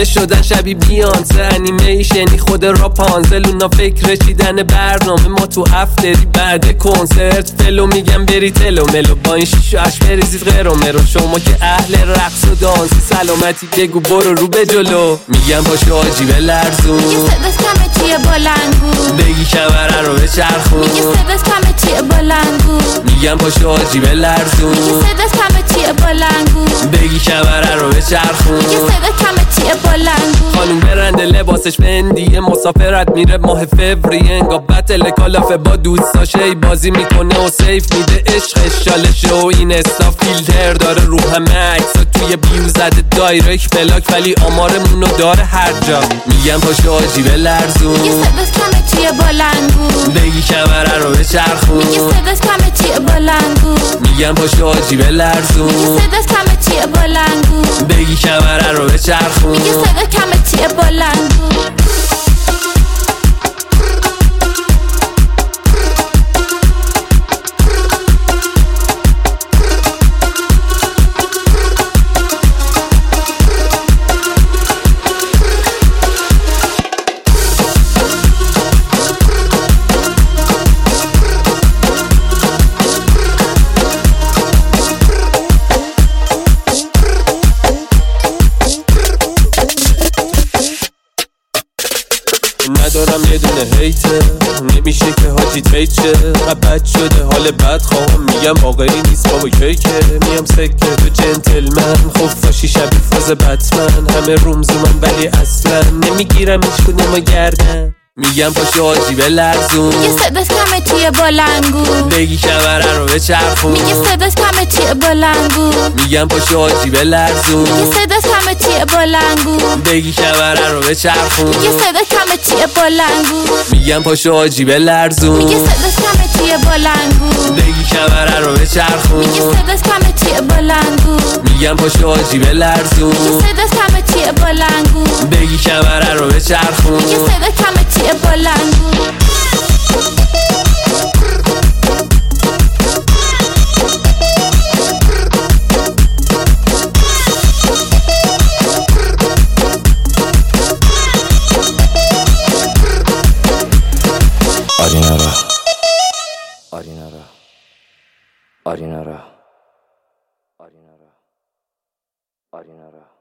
شدن شبیه بیانسه، انیمیشنی خود راپانزه، لونا فکر چیدن برنامه، ما تو افتری بعد کنسرت فلو میگم بری تلو ملو، با این شیش و اش بریزید غیر و مرو، شما که اهل رقص و دانسی سلامتی بگو برو رو به جلو. میگم پاشو آجی به لرزون، میگه صداش کمه چیه بلنگو، بگی کمره رو بچرخون، میگه صداش کمه چیه بلنگو، میگم پاشو آجی به لرزون، میگه صداش کمه چیه بلنگو، بگی کمره رو بچرخون، میگه صدا کمه چیه بلنگو. خانوم برنده لباسش بندیه، مسافرت میره ماه فوریه، انگار بتل کالافه با دوستاشه، ای بازی میکنه و سیف میده عشقش شالشه و این استا فیلتر داره رو همه عکسا توی بیو زده دایرکت بلاک، ولی آمارمونو داره هر جا. میگم پاشو آجی به لرزون، میگه صداش کمه چیه بلنگو، بگی کمره رو بچرخون، میگه صداش کمه چیه بلنگو، میگم پاشو آجی به لرزون، میگه صداش کمه چیه بلنگو، بگی کمره رو بچرخون، میگه صدا کمه چیه بلنگو. ندارم یه دونه هیته، نمیشه که حاجی تیت شه، بد شده حال بد خواهم، میگم واقعی نیست بابا کیکه، میام سکه تو جنتلمن، خفاشی شبیه فاز بتمن، همه رومزو من ولی اصلا نمیگیرم هیچ کدومو گردن. میگم پاشو آجی به لرزون، میگه صداش کمه چیه بلنگو، بگی کمره رو بچرخون، میگه صداش کمه چیه بلنگو، میگم پاشو آجی به لرزون، میگه صداش کمه چیه بلنگو، بگی کمره رو بچرخون، میگه صدا کمه چیه بلنگو، میگم پاشو آجی به لرزون، میگه صداش کمه چیه بلنگو، بگی کمره رو بچرخون، میگه صداش کمه چیه بلنگو، میگم پاشو آجی به لرزون، میگه صداش کمه چیه بلنگو، بگی کمره رو بچرخون. میگه صدا کمه چیه بلنگو. Arinara, Arinara, Arinara, Arinara, Arinara.